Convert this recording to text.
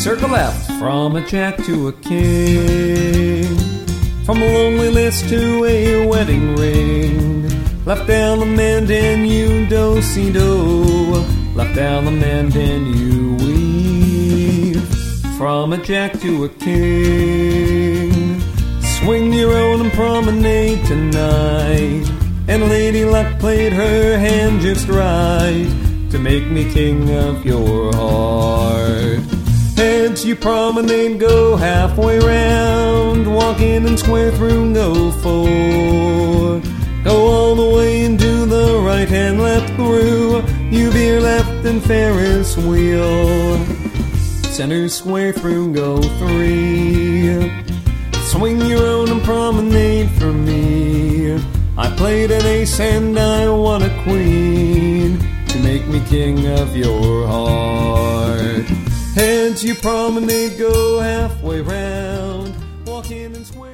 Circle left from a jack to a king, from a lonely list to a wedding ring. Left down the mend and you do-si-do. Left down the mend and you weave. From a jack to a king. Swing your own and promenade tonight. And Lady Luck played her hand just right to make me king of your heart. Heads you promenade, go halfway round. Walk in and square through, go four. Go all the way and do the right hand left through. You veer left and Ferris wheel. Center square through, go three. Swing your own and promenade for me. I played an ace and I won a queen to make me king of your heart. Heads you promenade, go halfway round. Walk in and square.